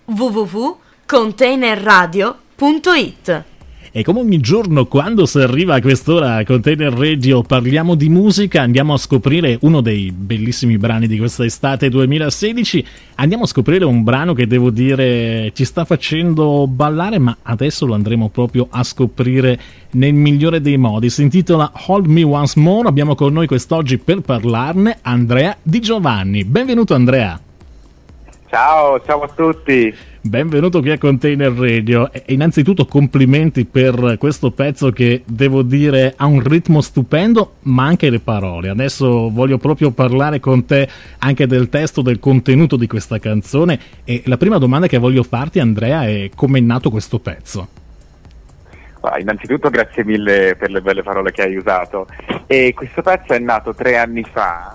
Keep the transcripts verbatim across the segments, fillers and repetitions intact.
w w w punto container radio punto it. E come ogni giorno quando si arriva a quest'ora a Container Radio parliamo di musica, andiamo a scoprire uno dei bellissimi brani di questa estate duemilasedici, andiamo a scoprire un brano che devo dire ci sta facendo ballare, ma adesso lo andremo proprio a scoprire nel migliore dei modi. Si intitola Hold Me Once More, abbiamo con noi quest'oggi per parlarne Andrea Di Giovanni. Benvenuto Andrea. Ciao, ciao a tutti. Benvenuto qui a Container Radio e innanzitutto complimenti per questo pezzo che devo dire ha un ritmo stupendo, ma anche le parole. Adesso voglio proprio parlare con te anche del testo, del contenuto di questa canzone, e la prima domanda che voglio farti Andrea è: come è nato questo pezzo? Ah, innanzitutto grazie mille per le belle parole che hai usato. E questo pezzo è nato tre anni fa.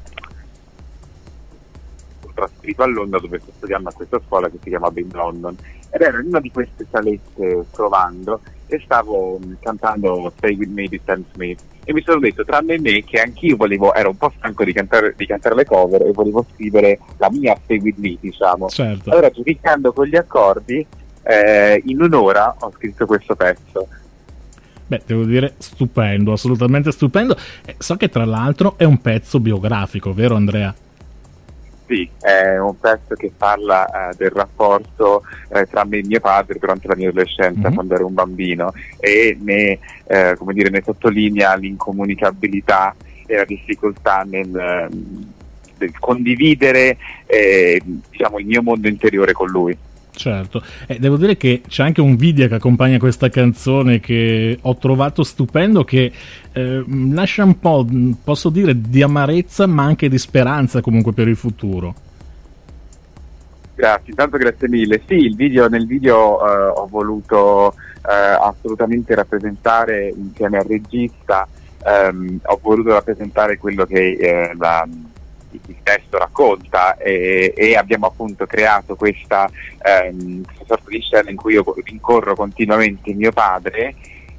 Trasferito a Londra, dove sto studiando a questa scuola che si chiama Bin London, ed ero in una di queste salette provando e stavo um, cantando Stay With Me di Sam Smith e mi sono detto, tranne me, che anch'io volevo, ero un po' stanco di cantare, di cantare le cover e volevo scrivere la mia Stay With Me, diciamo. Certo. Allora, giudicando con gli accordi, eh, in un'ora ho scritto questo pezzo. Beh, devo dire stupendo, assolutamente stupendo. Eh, so che tra l'altro è un pezzo biografico, vero Andrea? Sì, è un pezzo che parla eh, del rapporto eh, tra me e mio padre durante la mia adolescenza, mm-hmm. quando ero un bambino, e ne, eh, come dire, ne sottolinea l'incomunicabilità e la difficoltà nel, nel condividere eh, diciamo, il mio mondo interiore con lui. Certo, eh, devo dire che c'è anche un video che accompagna questa canzone che ho trovato stupendo, che eh, lascia un po', posso dire, di amarezza ma anche di speranza comunque per il futuro. Grazie, intanto grazie mille. Sì, il video, nel video eh, ho voluto eh, assolutamente rappresentare insieme al regista, ehm, ho voluto rappresentare quello che eh, la il testo racconta e, e abbiamo appunto creato questa, ehm, questa sorta di scena in cui io rincorro continuamente mio padre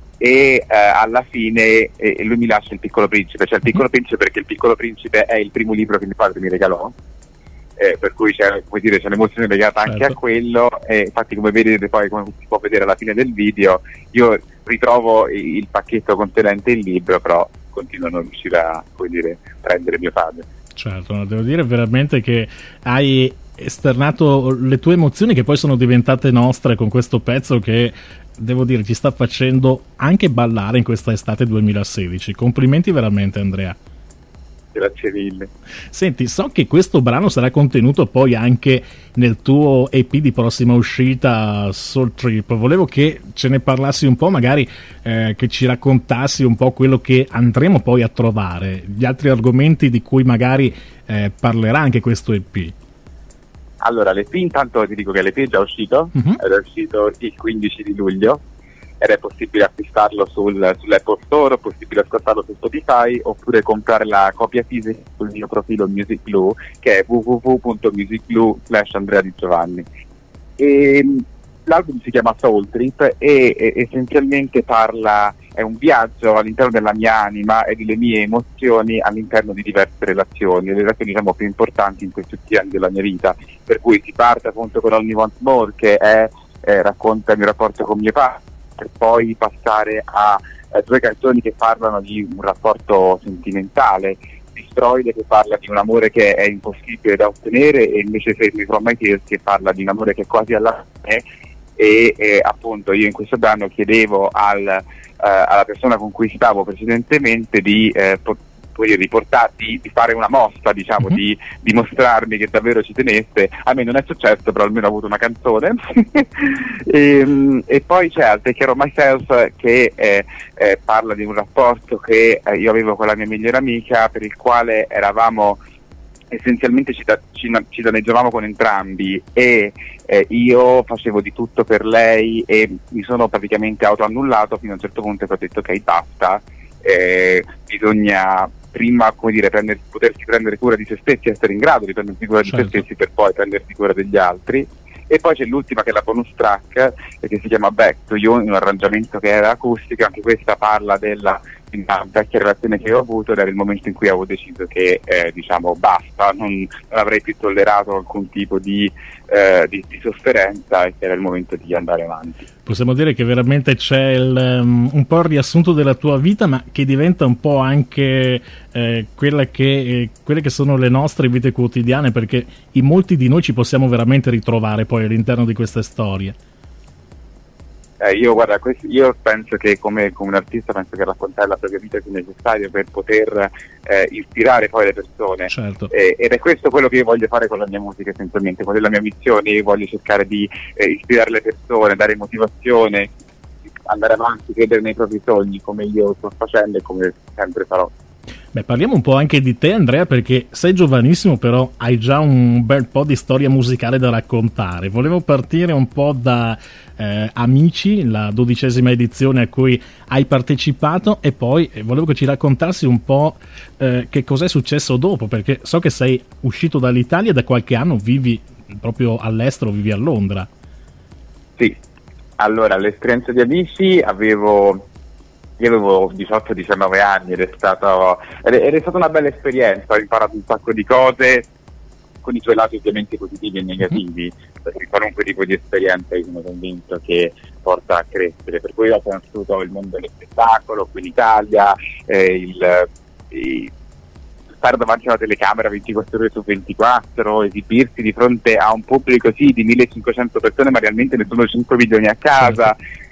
e eh, alla fine eh, lui mi lascia Il Piccolo Principe, cioè Il Piccolo Principe perché Il Piccolo Principe è il primo libro che mio padre mi regalò, eh, per cui c'è, come dire, c'è un'emozione legata anche certo. a quello, e infatti come vedete poi, come si può vedere alla fine del video, io ritrovo il pacchetto contenente il libro, però continuo a non riuscire a, come dire, prendere mio padre. Certo, devo dire veramente che hai esternato le tue emozioni che poi sono diventate nostre con questo pezzo che, devo dire, ci sta facendo anche ballare in questa estate duemilasedici. Complimenti veramente Andrea. Grazie mille. Senti, so che questo brano sarà contenuto poi anche nel tuo E P di prossima uscita, Soul Trip. Volevo che ce ne parlassi un po', magari eh, che ci raccontassi un po' quello che andremo poi a trovare, gli altri argomenti di cui magari eh, parlerà anche questo E P. Allora, l'E P, intanto ti dico che l'E P è già uscito, uh-huh. è uscito il quindici di luglio ed è possibile acquistarlo sul, sull'Apple Store, è possibile ascoltarlo su Spotify oppure comprare la copia fisica sul mio profilo Music Glue, che è w w w punto music glue slash Andrea Di Giovanni. E l'album si chiama Soul Trip e, e essenzialmente parla, è un viaggio all'interno della mia anima e delle mie emozioni all'interno di diverse relazioni, le relazioni diciamo più importanti in questi ultimi anni della mia vita, per cui si parte appunto con Hold Me Once More, che è, eh, racconta il mio rapporto con mio padre, per poi passare a eh, due canzoni che parlano di un rapporto sentimentale, Destroyed che parla di un amore che è impossibile da ottenere, e invece Save Me From My Tears che parla di un amore che è quasi alla fine, e eh, appunto io in questo brano chiedevo al, eh, alla persona con cui stavo precedentemente di eh, pot- di, portare, di, di fare una mossa, diciamo, mm-hmm. di dimostrarmi che davvero ci tenesse. A me non è successo, però almeno ho avuto una canzone. e, e poi c'è I'll Take Care of Myself, che eh, eh, parla di un rapporto che eh, io avevo con la mia migliore amica, per il quale eravamo essenzialmente ci, da, ci, ci danneggiavamo con entrambi, e eh, io facevo di tutto per lei e mi sono praticamente autoannullato fino a un certo punto e ho detto ok, basta, eh, bisogna prima, come dire, prender, potersi prendere cura di se stessi, essere in grado di prendersi cura certo. di se stessi per poi prendersi cura degli altri. E poi c'è l'ultima, che è la bonus track, che si chiama Back to You, in un arrangiamento che era acustico, anche questa parla della una vecchia relazione che ho avuto, ed era il momento in cui avevo deciso che eh, diciamo basta, non, non avrei più tollerato alcun tipo di, eh, di, di sofferenza, e che era il momento di andare avanti. Possiamo dire che veramente c'è il, um, un po' il riassunto della tua vita, ma che diventa un po' anche eh, quella che, eh, quelle che sono le nostre vite quotidiane, perché in molti di noi ci possiamo veramente ritrovare poi all'interno di queste storie. Eh, io guarda, quest- io penso che come, come un artista penso che raccontare la propria vita sia necessario per poter eh, ispirare poi le persone. Certo. Eh, ed è questo quello che io voglio fare con la mia musica, essenzialmente, quella è la mia missione. Io voglio cercare di eh, ispirare le persone, dare motivazione, andare avanti, credere nei propri sogni, come io sto facendo e come sempre farò. Beh, parliamo un po' anche di te, Andrea, perché sei giovanissimo, però hai già un bel po' di storia musicale da raccontare. Volevo partire un po' da eh, Amici, la dodicesima edizione a cui hai partecipato, e poi eh, volevo che ci raccontassi un po' eh, che cos'è successo dopo, perché so che sei uscito dall'Italia e da qualche anno vivi proprio all'estero, vivi a Londra. Sì, allora l'esperienza di Amici avevo... Io avevo diciotto diciannove anni ed è, stato, ed è stata una bella esperienza, ho imparato un sacco di cose, con i suoi lati ovviamente positivi e negativi, perché qualunque tipo di esperienza io sono convinto che porta a crescere, per cui ho conosciuto il mondo dello spettacolo qui in Italia, eh, il, il stare davanti a una telecamera ventiquattro ore su ventiquattro, esibirsi di fronte a un pubblico sì di millecinquecento persone, ma realmente ne sono cinque milioni a casa.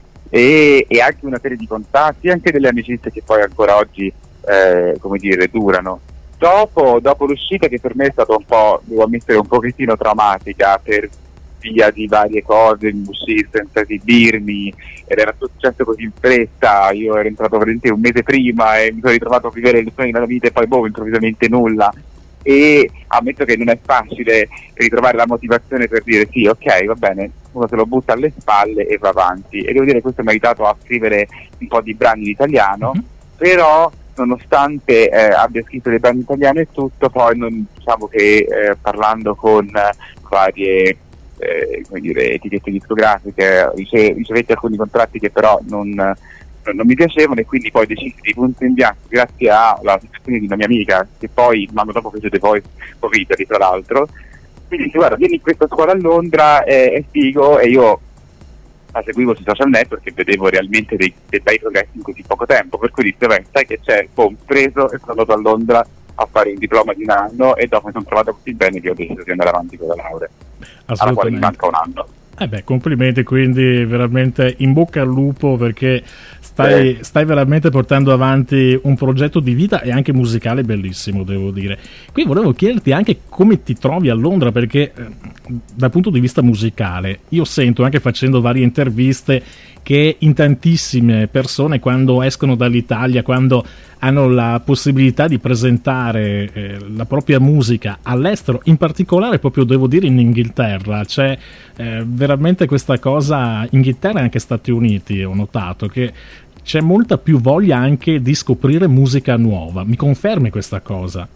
E, e anche una serie di contatti, anche delle amicizie che poi ancora oggi eh, come dire durano. Dopo, dopo l'uscita, che per me è stata un po', devo ammettere, un pochettino traumatica per via di varie cose, uscire senza esibirmi, ed era tutto successo così in fretta, io ero entrato veramente un mese prima e mi sono ritrovato a vivere le sogni della vita e poi boh, improvvisamente nulla. E ammetto che non è facile ritrovare la motivazione per dire sì, ok, va bene, uno se lo butta alle spalle e va avanti, e devo dire che questo mi ha aiutato a scrivere un po' di brani in italiano, mm-hmm. però nonostante eh, abbia scritto dei brani in italiano e tutto, poi non, diciamo che eh, parlando con varie eh, come dire, etichette discografiche rice- ricevetti alcuni contratti che però non non mi piacevano, e quindi poi decisi di punto in bianco, grazie alla situazione di una mia amica che poi l'anno dopo fece The Voice for Italy, tra l'altro. Quindi dice: guarda, vieni in questa scuola a Londra, è, è figo, e io la seguivo sui social network e vedevo realmente dei, dei bei progressi in così poco tempo, per cui disse: beh, sai che c'è, boom, preso, e sono andato a Londra a fare il diploma di un anno, e dopo mi sono trovato così bene che ho deciso di andare avanti con la laurea, alla quale mi manca un anno. Eh beh, complimenti, quindi veramente in bocca al lupo, perché stai, stai veramente portando avanti un progetto di vita e anche musicale bellissimo, devo dire. Qui volevo chiederti anche come ti trovi a Londra, perché eh, dal punto di vista musicale io sento, anche facendo varie interviste, che in tantissime persone quando escono dall'Italia, quando hanno la possibilità di presentare eh, la propria musica all'estero, in particolare proprio devo dire in Inghilterra, c'è eh, veramente questa cosa, Inghilterra e anche Stati Uniti, ho notato che c'è molta più voglia anche di scoprire musica nuova. Mi confermi questa cosa?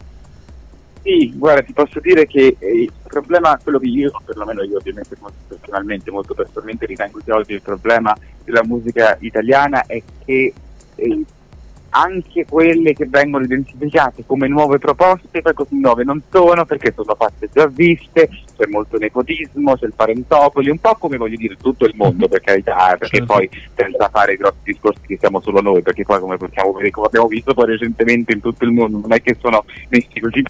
Sì, guarda, ti posso dire che eh, il problema, quello che io, perlomeno io ovviamente molto personalmente, molto personalmente ritengo che oggi il problema della musica italiana è che eh, anche quelle che vengono identificate come nuove proposte poi così nuove non sono, perché sono fatte già viste, c'è molto nepotismo, c'è il parentopoli, un po' come, voglio dire, tutto il mondo, per carità, perché certo. Poi senza fare grossi discorsi che siamo solo noi, perché poi come possiamo vedere, come abbiamo visto poi recentemente in tutto il mondo, non è che sono messi così.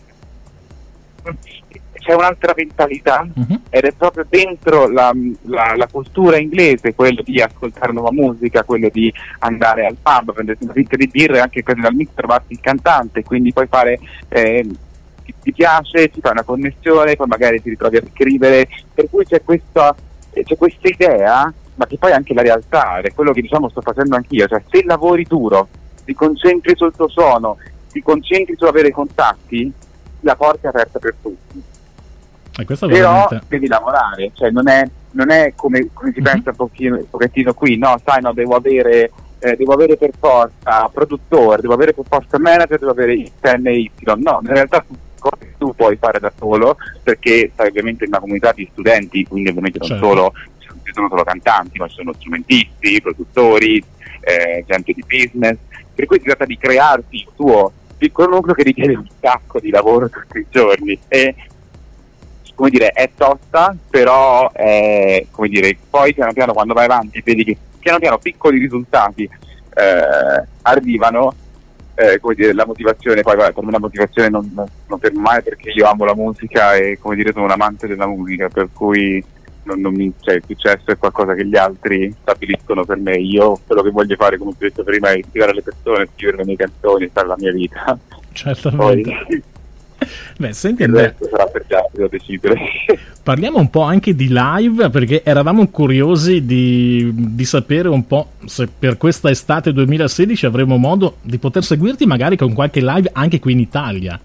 C'è un'altra mentalità, uh-huh. ed è proprio dentro la, la, la cultura inglese, quello di ascoltare nuova musica, quello di andare al pub, prendersi una picca di birra e anche al mix trovarsi il cantante, quindi poi fare eh, ti, ti piace, ti fa una connessione, poi magari ti ritrovi a scrivere, per cui c'è questa eh, c'è questa idea, ma che poi è anche la realtà, ed è quello che diciamo sto facendo anch'io, cioè se lavori duro, ti concentri sul tuo suono, ti concentri su avere contatti, la porta è aperta per tutti. E questo però veramente... devi lavorare, cioè non è, non è come, come si mm-hmm. pensa un pochino, un pochettino qui, no, sai, no, devo avere eh, devo avere per forza produttore, devo avere per forza manager, devo avere X e Y, no, in realtà cose tu puoi fare da solo, perché stai ovviamente in una comunità di studenti, quindi ovviamente non certo. solo ci sono solo cantanti, ma ci sono strumentisti, produttori, eh, gente di business, per cui si tratta di crearsi il tuo piccolo nucleo che richiede un sacco di lavoro tutti i giorni e, come dire, è tosta, però è, come dire, poi piano piano quando vai avanti vedi che piano piano piccoli risultati eh, arrivano, eh, come dire, la motivazione, poi vabbè, per me la motivazione non, non fermo mai, perché io amo la musica e, come dire, sono un amante della musica, per cui non, non mi, cioè, il successo è qualcosa che gli altri stabiliscono per me. Io quello che voglio fare, come ho detto prima, è ispirare le persone, scrivere le mie canzoni, fare la mia vita. Certamente. Poi, beh, senti, il Andrea, resto sarà per gli altri da decidere. parliamo un po' anche di live, perché eravamo curiosi di, di sapere un po' se per questa estate duemilasedici avremo modo di poter seguirti magari con qualche live anche qui in Italia.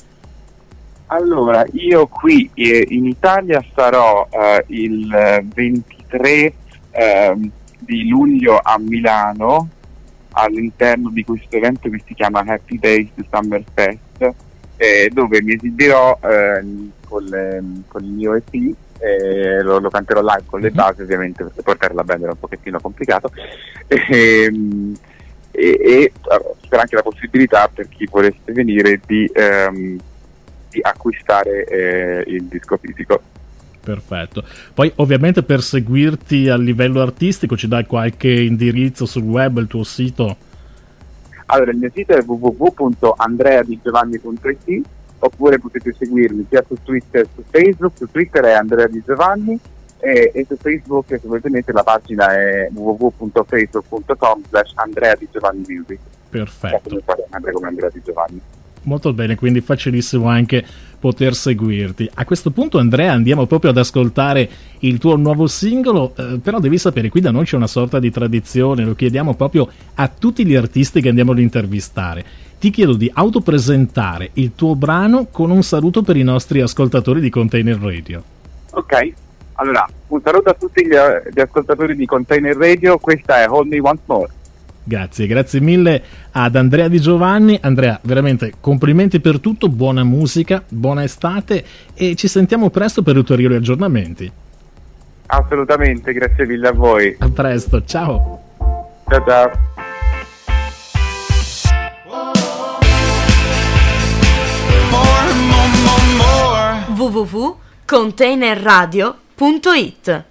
Allora, io qui eh, in Italia sarò eh, il ventitré eh, di luglio a Milano, all'interno di questo evento che si chiama Happy Days Summer Fest, eh, dove mi esibirò eh, con, le, con il mio E P, eh, lo, lo canterò live con le basi, ovviamente, perché portare la band era un pochettino complicato, e, e, e c'era anche la possibilità per chi volesse venire di... Ehm, di acquistare eh, il disco fisico. Perfetto. Poi ovviamente per seguirti a livello artistico ci dai qualche indirizzo sul web, il tuo sito? Allora, il mio sito è w w w punto andrea di giovanni punto i t, oppure potete seguirmi sia su Twitter che su Facebook. Su Twitter è Andrea Di Giovanni e, e su Facebook ovviamente la pagina è w w w punto facebook punto com slash Andrea Di Giovanni Music. Perfetto. Andrea come Andrea Di Giovanni. Molto bene, quindi facilissimo anche poter seguirti. A questo punto, Andrea, andiamo proprio ad ascoltare il tuo nuovo singolo, eh, però devi sapere, qui da noi c'è una sorta di tradizione, lo chiediamo proprio a tutti gli artisti che andiamo ad intervistare. Ti chiedo di autopresentare il tuo brano con un saluto per i nostri ascoltatori di Container Radio. Ok, allora, un saluto a tutti gli, gli ascoltatori di Container Radio, questa è Hold Me Once More. Grazie, grazie mille ad Andrea Di Giovanni. Andrea, veramente complimenti per tutto, buona musica, buona estate e ci sentiamo presto per ulteriori aggiornamenti. Assolutamente, grazie mille a voi. A presto, ciao. Ciao ciao. w w w punto container radio punto it